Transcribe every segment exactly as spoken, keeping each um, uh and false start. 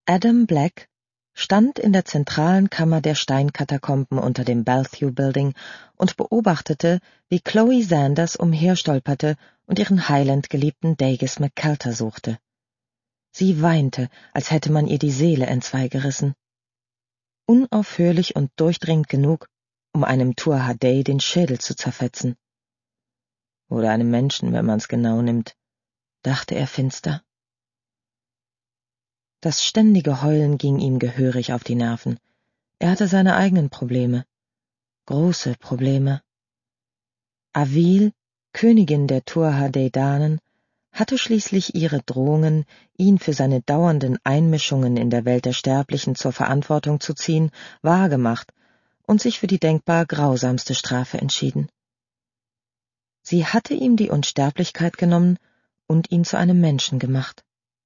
Adam Black stand in der zentralen Kammer der Steinkatakomben unter dem Bellevue Building und beobachtete, wie Chloe Sanders umherstolperte und ihren Highland-geliebten Dagis McCalter suchte. Sie weinte, als hätte man ihr die Seele entzweigerissen. Unaufhörlich und durchdringend genug, um einem Tuatha-Dé den Schädel zu zerfetzen. Oder einem Menschen, wenn man's genau nimmt, dachte er finster. Das ständige Heulen ging ihm gehörig auf die Nerven. Er hatte seine eigenen Probleme. Große Probleme. Avil, Königin der Tuatha-Dé Danann, hatte schließlich ihre Drohungen, ihn für seine dauernden Einmischungen in der Welt der Sterblichen zur Verantwortung zu ziehen, wahrgemacht und sich für die denkbar grausamste Strafe entschieden. Sie hatte ihm die Unsterblichkeit genommen und ihn zu einem Menschen gemacht.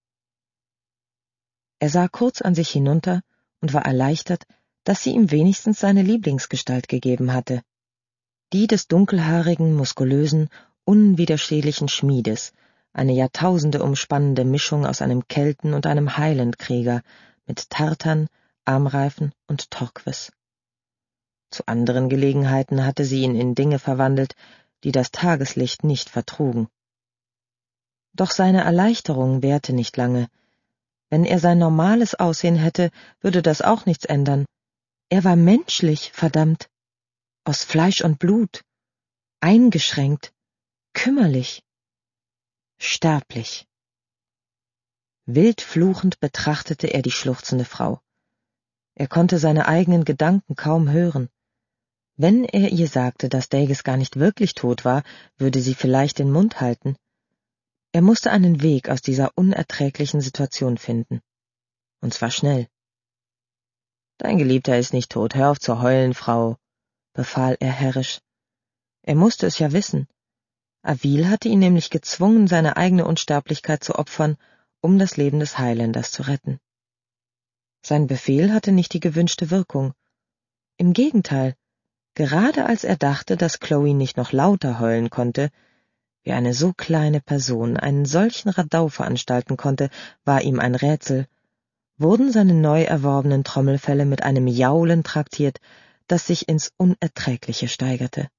Er sah kurz an sich hinunter und war erleichtert, dass sie ihm wenigstens seine Lieblingsgestalt gegeben hatte, die des dunkelhaarigen, muskulösen, unwiderstehlichen Schmiedes, eine Jahrtausende umspannende Mischung aus einem Kelten und einem Highland-Krieger mit Tartern, Armreifen und Torquis. Zu anderen Gelegenheiten hatte sie ihn in Dinge verwandelt, die das Tageslicht nicht vertrugen. Doch seine Erleichterung währte nicht lange. Wenn er sein normales Aussehen hätte, würde das auch nichts ändern. Er war menschlich, verdammt. Aus Fleisch und Blut. Eingeschränkt. Kümmerlich. Sterblich. Wild fluchend betrachtete er die schluchzende Frau. Er konnte seine eigenen Gedanken kaum hören. Wenn er ihr sagte, dass Dagis gar nicht wirklich tot war, würde sie vielleicht den Mund halten. Er musste einen Weg aus dieser unerträglichen Situation finden. Und zwar schnell. »Dein Geliebter ist nicht tot, hör auf zu heulen, Frau«, befahl er herrisch. Er musste es ja wissen. Avil hatte ihn nämlich gezwungen, seine eigene Unsterblichkeit zu opfern, um das Leben des Highlanders zu retten. Sein Befehl hatte nicht die gewünschte Wirkung. Im Gegenteil, gerade als er dachte, dass Chloe nicht noch lauter heulen konnte, wie eine so kleine Person einen solchen Radau veranstalten konnte, war ihm ein Rätsel, wurden seine neu erworbenen Trommelfelle mit einem Jaulen traktiert, das sich ins Unerträgliche steigerte.